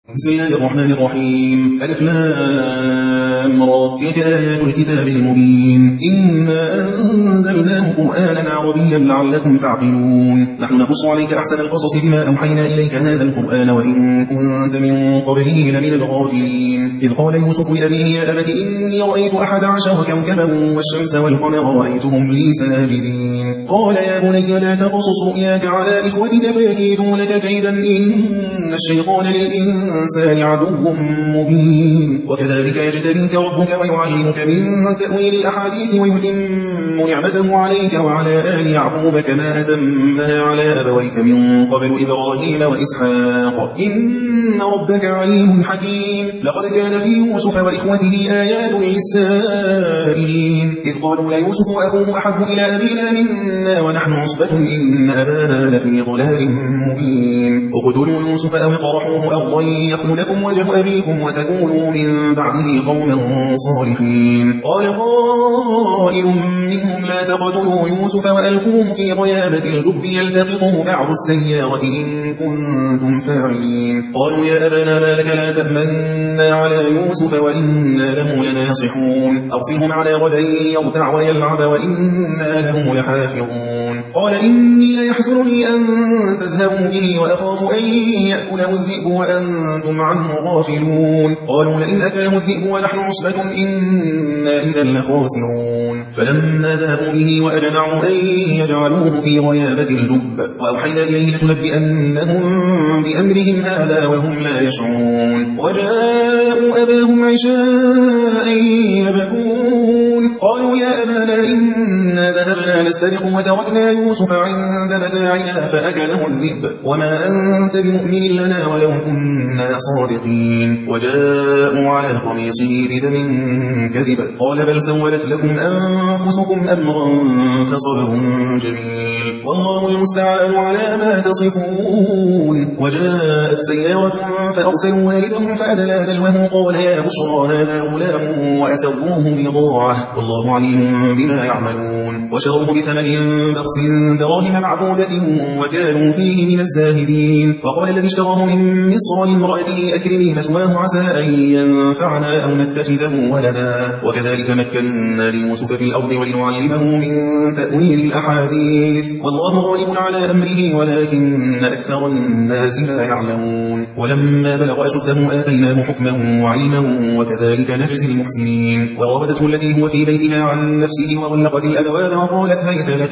بسم الله الرحمن الرحيم. ألف لام را. تلك آيات الكتاب المبين. إنا أنزلناه قرآنا عربيا لعلكم تعقلون. نحن نقص عليك أحسن القصص بما أوحينا إليك هذا القرآن وإن كنت من قبله لمن الغافلين. إذ قال يوسف لأبيه يا أبت إني رأيت 11 كوكبا والشمس والقمر رأيتهم لي ساجدين. قال يا بني لا تقصص رؤياك على إخوتك فيكيدوا لك كيدا إن الشيطان للإنسان عدو مبين. وكذلك يجتبيك ربك ويعلمك من تأويل الأحاديث ويتم نعمته عليك وعلى آل يعقوب كما أتمها على أبويك من قبل إبراهيم وإسحاق إن ربك عليم حكيم. لقد كان في يوسف وإخوته آيات للسائلين إذ قالوا ليوسف وأخوه أحب إلى أبينا منا ونحن عصبة إن أبانا لفي ضلال مبين. اقتلوا يوسف أو اطرحوه أرضا يخل لكم وجه أبيكم وتكونوا من بعده قوما صالحين. قال قائل منهم لا تقتلوا يوسف وألقوه في غيابة الجب يلتقطه بعض السيارة إن كنتم فاعلين. قالوا يا أبانا ما لك لا تأمنا على يوسف وإنا له لناصحون أرسله على غدا يرتع ويلعب وإنا له لحافظون. قال إني ليحزنني أن تذهبوا به وأخاف أن يأكله الذئب وأنتم عنه غافلون. قالوا لئن أكله الذئب ونحن عصبة إنا إذا لخاسرون. فلما ذهبوا به وأجمعوا أن يجعلوه في غيابة الجب وأوحينا إليه لتنبئنهم بأمرهم هذا وهم لا يشعرون. وجاءوا أباهم عشاء يبكون. قالوا يا أبانا إنا ذهبنا نستبق وتركنا يوسف عند متاعنا فأكله الذئب وما أنت بمؤمن لنا ولو كنا صادقين. وجاءوا على قميصه بدم كذب قال بل سولت لكم أنفسكم أمرا فصبر جميل والله المستعان على ما تصفون. وجاءت سيارة فأرسلوا واردهم فأدلى دلوه قال يا بشرى هذا غلام وأسروه بضاعة والله عليم بما يعملون. وشروه بثمن بخس دراهم معدودة وكانوا فيه من الزاهدين. وقال الذي اشتراه من مصر لامرأته أكرمي مثواه عسى أن ينفعنا أو نتخذه ولدا. وكذلك مكنا ليوسف في الأرض ولنعلمه من تأويل الأحاديث والله غالب على أمره ولكن أكثر الناس لا يعلمون. ولما بلغ أشده آتيناه حكما وعلما وكذلك نجزي المحسنين. وراودته التي هو في بيتها عن نفسه وغلقت الأبواب وقالت هيت لك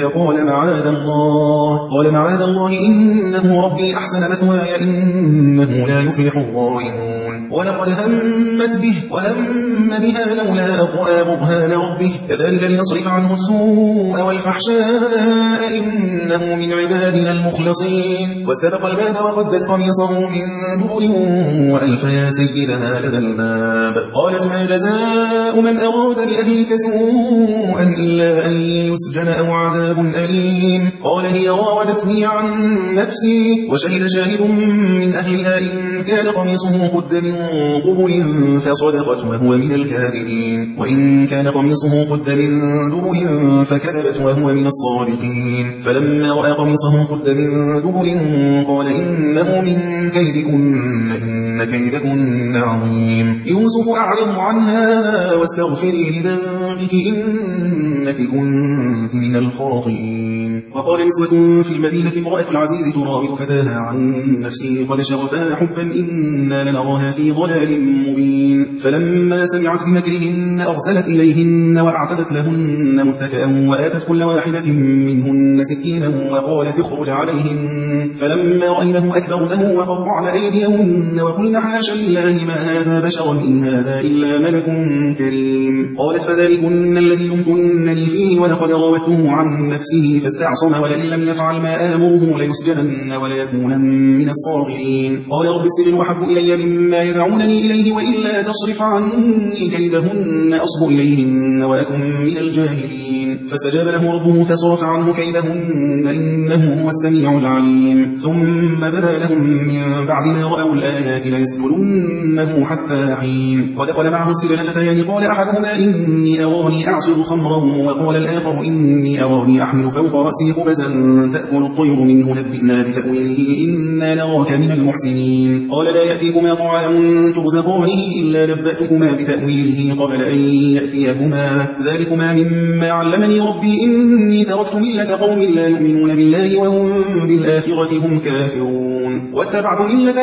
قال معاذ الله إنه ربي أحسن مثواي إنه لا يفلح الظالمون. ولقد همت به وهم بها لولا أقوى برهان ربه كذلك لنصرف عنه السوء والفحشاء إنه من عبادنا المخلصين. واستبق الباب وقدت قميصه من دبر وألف يا سيدها لدى الباب قالت ما جزاء من أراد بأهلك سوءا إلا أن يسجن أو عذاب أليم. قال هي راودتني عن نفسي وشهد شاهد من أهلها إن كان قميصه قد من قبل فصدقت وهو من الكاذبين وإن كان قميصه قد من دبر فكذبت وهو من الصادقين. فلما رأى قميصه قد من دبر قال إنه من كيدكن إن كيدكن عظيم. يوسف أعرض عن هذا واستغفري لذنبك إنك كنت من الخاطئين. وقال نسوة في المدينة امرأة العزيز تراود فتاها عن نفسه قد شغفها حبا إنا لنراها في ضلال مبين. فلما سمعت بمكرهن أرسلت إليهن وأعتدت لهن متكئا وآتت كل واحدة منهن سكينا وقالت اخرج عليهن. فلما رأينه أكبرنه وقطعن أيديهن وقلن حاشا لله ما هذا بشرا إن هذا إلا ملك كريم. قالت فذلكن الذي لمتنني فيه ولقد راودته عن نفسه فاستعصم ولئن لم يفعل ما آمره ليسجنن وليكونن من الصاغرين. قال رب السجن أحب إلي مما يدعونني إليه وإلا تصرف عني كيدهن أصب إليهن وأكن من الجاهلين فاستجاب له ربه فصرف عنه كيدهن إنه هو السميع العليم ثم بدا لهم من بعد ما رأوا الآيات ليسجننه حتى حين ودخل معه السجن فتيان قال أحدهما إني أراني أعصر خمرا وقال الآخر إني أراني أحمل فوق رأسي خبزا تأكل الطير منه نبئنا بتأويله إنا نراك من المحسنين قال لا يأتيكما طعام ترزقانه إلا نبأتكما بتأويله قبل أن يأتيكما ذلكما مما علمني ربي إني تركت ملة قوم لا يؤمنون بالله وهم بالآخرة هم كافرون واتبعت ملة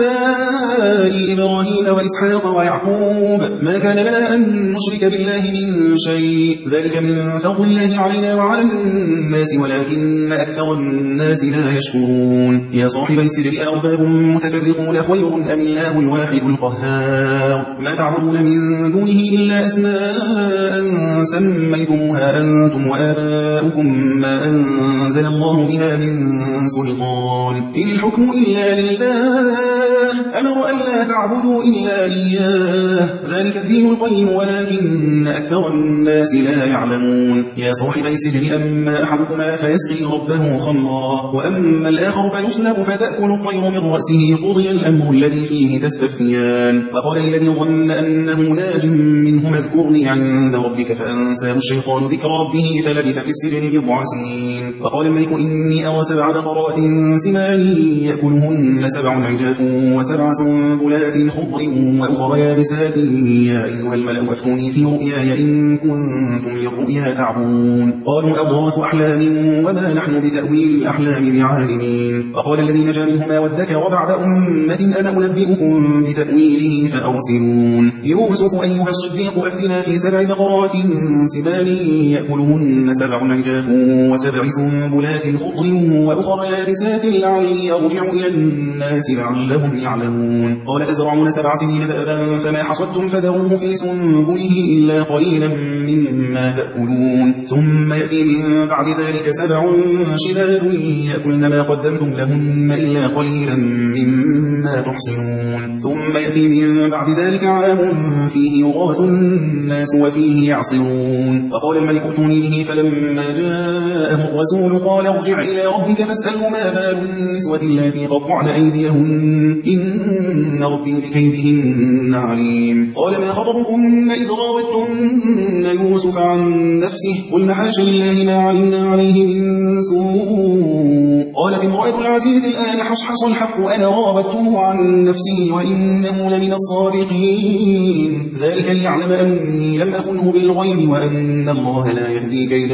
آبائي إبراهيم وإسحاق ويعقوب ما كان لنا أن نشرك بالله من شيء ذلك من فضل الله علينا وعلى الناس ولكن أكثر الناس لا يشكرون يا صاحب السجن أرباب متفرقون خير أم الله الواحد القهار ما تعبدون من دونه إلا أسماء سميتموها أنتم وآباؤكم ما أنزل الله بها من سلطان إن الحكم إلا لله أمر أن لا تعبدوا إلا إياه ذلك الدين القيم ولكن أكثر الناس لا يعلمون يا صاحب السجن أما أحدكما فيسقي ربه خمرا وأما الآخر فيصلب فتأكل الطير من رأسه قضي الأمر الذي فيه تستفتيان وقال الذي ظن أنه ناج منه اذكرني عند ربك فأنساه الشيطان ذكر ربه فلبث في السجن بضع سنين وقال الملك إني أرى 7 بقرات سمان يأكلهن 7 عجاف و7 سنبلات خضر وأخرى يابسات يا أيها الملأ أفتوني في رؤياي إن كنتم للرؤيا تعبون قالوا أضغاث أحلام وما نحن بتأويل الأحلام بعالمين وقال الذي نجا منهما وادكر بعد أمة أنا أنبئكم بتأويله فأرسلون يوسف أيها الصديق أفتنا في 7 بقرات سمان يأكلهن 7 عجاف و7 سنبلات خضر وأخرى يابسات لعلي أرجع إلى الناس لعلهم يعلمون قال تزرعون 7 سنين دأبا فما حصدتم فذروه في سنبله إلا قليلا مما تأكلون ثم يأتي من بعد ذلك 7 شداد يأكلن ما قدمتم لهن إلا قليلا مما تحصنون ثم يأتي من بعد ذلك عام فيه يغاث الناس وفيه يعصرون فقال الملك ائتوني به فلما جاءه الرسول قال ارجع إلى ربك فاسأله ما بال النسوة اللاتي قطعن أيديهن إن ربي بكيدهن عليم قال ما خطبكن إذ راودتن يوسف عن نفسه قلنا حاش لله ما علمنا عليه من سوء قالت امرأة العزيز الآن حصحص الحق أنا راودته عن نفسه وإنه لمن الصادقين ذلك ليعلم أني لم أخنه بالغيب وأن الله لا يهدي كيد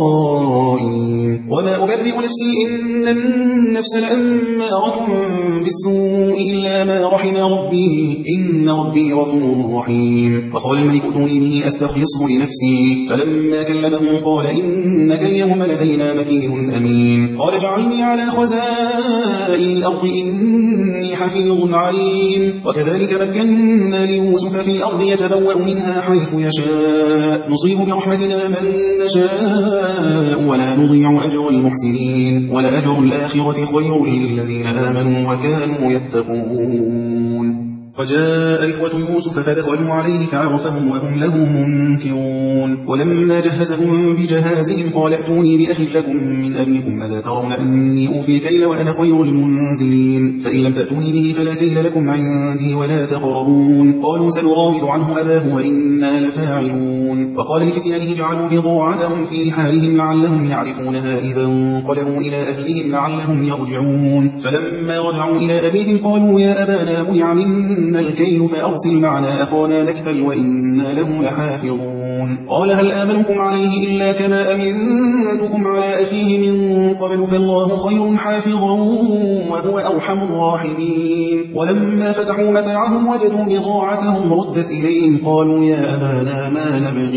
الخائن وما أبرئ نفسي إن النفس لأمارة بالسوء إلا ما رحم ربي إن ربي غفور رحيم وقال الملك ائتوني به أستخلصه لنفسي فلما كلمه قال إنك اليوم لدينا مكين أمين قال اجعلني على خزائن الأرض إني حفيظ عليم وكذلك مكنا ليوسف في الأرض يتبوأ منها حيث يشاء نصيب برحمتنا من نشاء ولا نضيع أجر المحسنين ولأجر الآخرة خير للذين آمنوا وكانوا يتقون وجاء إخوة يوسف فدخلوا عليه فعرفهم وهم له منكرون ولما جهزهم بجهازهم قال ائتوني بأخ لكم من أبيكم ألا ترون أني أوفي الكيل وأنا خير المنزلين فإن لم تأتوني به فلا كيل لكم عندي ولا تقربون قالوا سنراود عنه أباه وإنا لفاعلون وقال لفتيانه اجعلوا بضاعتهم في رحالهم لعلهم يعرفونها إذا انقلبوا إلى أهلهم لعلهم يرجعون فلما رجعوا إلى أبيهم قالوا يا أبانا منع منا الكيل فأرسل معنا أخانا نكتل وإنا له لحافظون قال هل آمنكم عليه إلا كما أمنتكم على أخيه من قبل فالله خير حافظا وهو أرحم الراحمين ولما فتحوا متاعهم وجدوا بضاعتهم ردت إليهم قالوا يا أبانا ما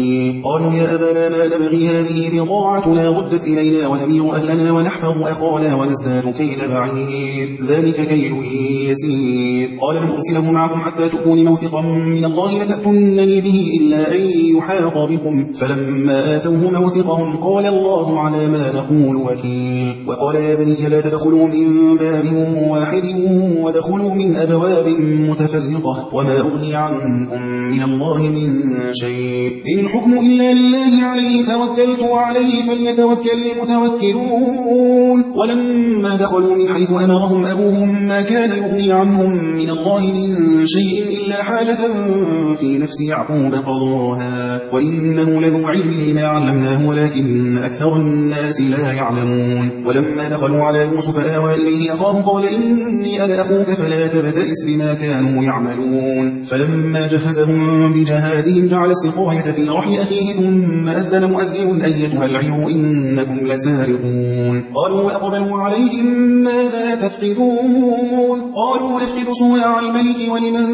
نبغي هذه بضاعتنا ردت إلينا ونمير أهلنا ونحفظ أخانا ونزداد كيل بعير ذلك كيل يسير قال لن أرسله معكم حتى تؤتوني موثقا من الله لتأتونني به إلا أن يحاط أحاط بكم فلما آتوه موثقهم قال الله على ما نقول وكيل وقال يا بني لا تدخلوا من باب واحد ودخلوا من أبواب متفرقة وما أغني عنكم من الله من شيء إن الحكم إلا لله عليه توكلت وعليه فليتوكل المتوكلون ولما دخلوا من حيث أمرهم أبوهم ما كان يغني عنهم من الله من شيء إلا حاجة في نفس يعقوب قضاها وإنه لذو علم لما علمناه ولكن أكثر الناس لا يعلمون ولما دخلوا على يوسف آوى إليه أخاه قال إني أنا أخوك فلا تبتئس بما كانوا يعملون فلما جهزهم بجهازهم جعل السقاية في رحل أخيه ثم أذن مؤذن أيتها العير إنكم لسارقون قالوا وأقبلوا عليهم ماذا تفقدون قالوا نفقد صواع الملك ولمن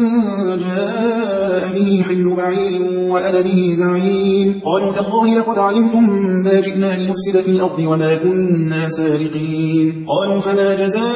جاء به حمل بعير وأنا به زعيم قالوا تالله لقد علمتم ما جئنا لنفسد في الأرض وما كنا سارقين قالوا فما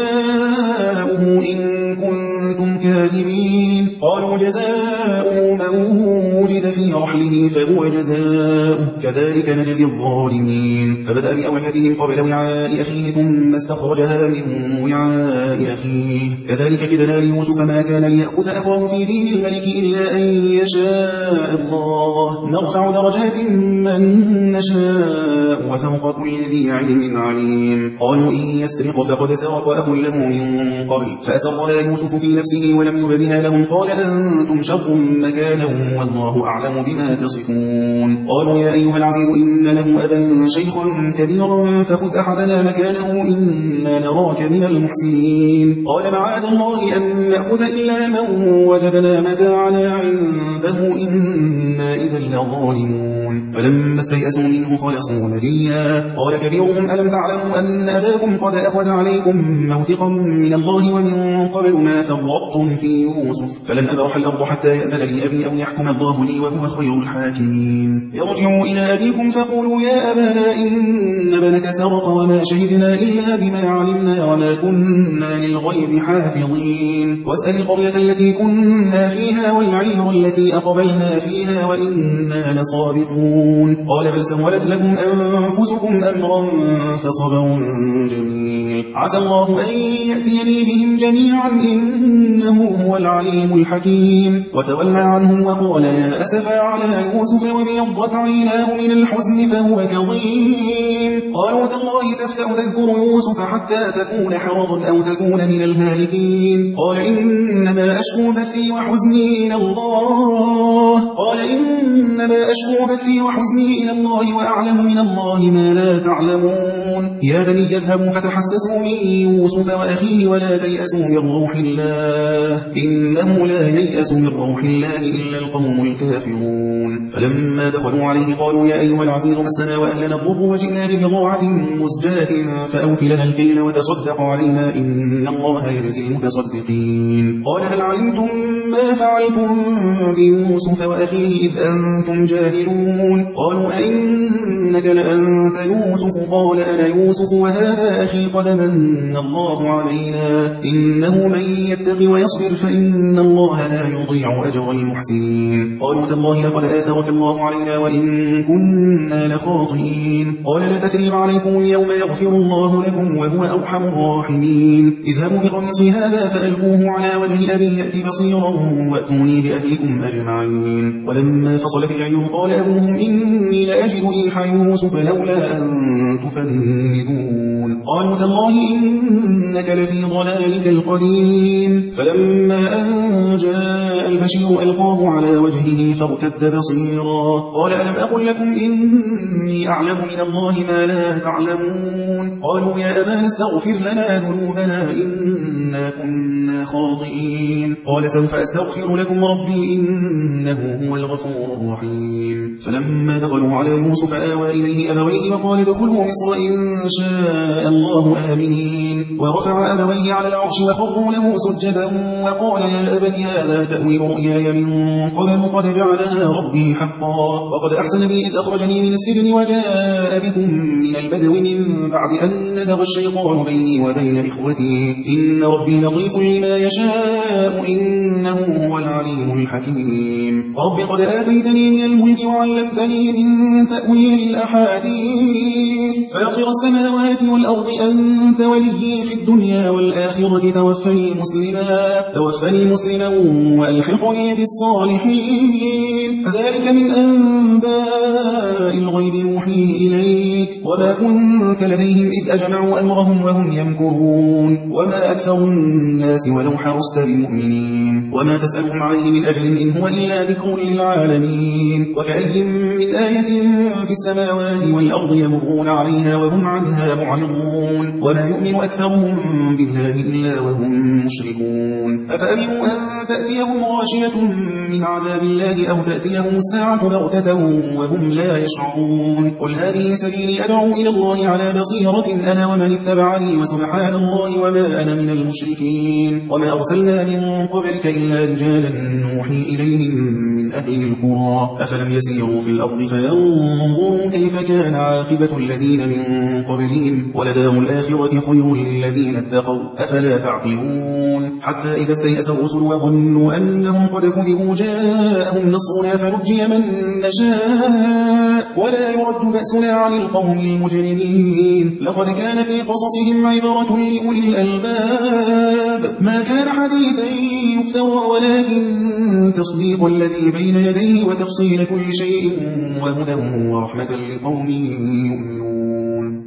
جزاؤه إن كنتم كاذبين قالوا جزاؤه من وجد في رحله فهو جزاؤه كذلك نجزي الظالمين فبدأ بأوعيتهم قبل وعاء أخيه ثم استخرجها من وعاء أخيه كذلك كدنا ليوسف ما كان ليأخذ أخاه في دين الملك إلا أن يشاء الله نرفع درجات من نشاء وفوق كل ذي علم عليم قالوا إن يسرق فقد سرق أخ له من قبل فأسرها يوسف في نفسه ولم يبدها لهم قال أنتم شر مكانا والله أعلم بما تصفون قالوا يا أيها العزيز إن له أبا شيخا كبيرا فخذ أحدنا مكانه إنا نراك من المحسنين قال معاذ الله أن نأخذ إلا من وجدنا متاعنا عنده إنا إذا لظالمون فلما استيئسوا منه خلصوا نجيا قال كبيرهم ألم تعلموا أن أباكم قد أخذ عليكم موثقا من الله ومن قبل ما فرطتم في يوسف فلن أبرح الأرض حتى يأذن لي أبي أو يحكم الله لي وهو خير الحاكمين ارجعوا إلى أبيكم فقولوا يا أبانا إن ابنك سرق وما شهدنا إلا بما علمنا وما كنا للغيب حافظين واسأل القرية التي كنا فيها والعير التي أقبلنا فيها وإنا لصادقون قال بل سولت لكم أنفسكم أمرا فصبر جميل عسى الله أن يأتيني بهم جميعا إنه هو العليم الحكيم وتولى عنهم وقال يا أسفا على يوسف وبيضت عيناه من الحزن فهو كظيم قالوا تالله تفتأ تذكر يوسف حتى تكون حرضا أو تكون من الهالكين قال إنما أشكو بثي وحزني إلى الله وأعلم من الله ما لا تعلمون يا بني يذهبوا فتحسسوا من يوسف وأخيه ولا تيأسوا من روح الله إنه لا ييأس من روح الله إلا القوم الكافرون فلما دخلوا عليه قالوا يا أيها العزيز مسنا وأهلنا الضر وجئنا ببضاعة مزجاة فأوفي لنا الكيل وتصدق علينا إن الله يجزي المتصدقين قال هل علمتم ما فعلتم بيوسف وأخيه إذ أنتم جاهلون قالوا أئنك لأنت يوسف قال أنا يوسف وهذا أخي قد من الله علينا إنه من يتق ويصبر فإن الله لا يضيع أجر المحسنين قالوا تالله لقد آثرك الله علينا وإن كنا لخاطئين قال لا تثريب عليكم اليوم يغفر الله لكم وهو أرحم الراحمين اذهبوا بقميصي هذا فألقوه على وجه أبي يأتي بصيرا وأتوني بأهلكم أجمعين ولما فصلت العير قال أبوهم إني لأجد ريح يوسف لولا أن تفندون قالوا تالله إنك لفي ضلالك القديم فلما أن جاء البشير ألقاه على وجهه فارتد بصيرا قال ألم أقل لكم إني أعلم من الله ما لا تعلمون قالوا يا أبانا استغفر لنا ذنوبنا إنا كنا خاطئين قال سوف أستغفر لكم ربي إنه هو الغفور الرحيم فلما دخلوا على يوسف آوى إليه أبويه وقال ادخلوا مصر إن شاء الله آمنين ورفع أبويه على العرش وخروا له سجدا وقال يا أبت هذا تأويل رؤياي من قبل قد جعلها ربي حقا وقد أحسن بي إذ أخرجني من السجن وجاء بكم من البدو من بعد أن نزغ الشيطان بيني وبين إخوتي إن ربي لطيف لما يشاء إنه هو العليم الحكيم رب قد آتيتني من الملك وعلمتني من تأويل الأحاديث فاطر السماوات والأرض أنت ولي في الدنيا والآخرة توفني مسلما وألحقني بالصالحين ذلك من أنباء الغيب نوحيه إليك وما كنت لديهم إذ أجمعوا أمرهم وهم يمكرون وما أكثر الناس ولو حرصت بمؤمنين وما تسألهم عليه من أجر إن هو إلا ذكر للعالمين وكأي من آية في السماوات والأرض يمرون عليها وهم عنها معرضون وما يؤمن أكثرهم بالله إلا وهم مشركون أفأمنوا أن تأتيهم غاشية من عذاب الله أو تأتيهم الساعة بغتة وهم لا يشعرون قل هذه سبيلي أدعو إلى الله على بصيرة أنا ومن اتبعني وسبحان الله وما أنا من المشركين وما أرسلنا من قبلك إلا رجالا نوحي إليهم من أهل القرى أفلم يسيروا في الأرض فينظروا كيف كان عاقبة الذين من قبلهم ولدار الآخرة خير للذين اتقوا أفلا تعقلون حتى إذا استيأس الرسل وظنوا أنهم قد كذبوا جاءهم نصرنا فنجي من نشاء ولا يرد بأسنا عن القوم المجرمين لقد كان في قصصهم عبرة لأولي الألباب ما كان حديثا يفترى ولكن تصديق الذي بين يديه وتفصيل كل شيء وهدى ورحمة لقوم يؤمنون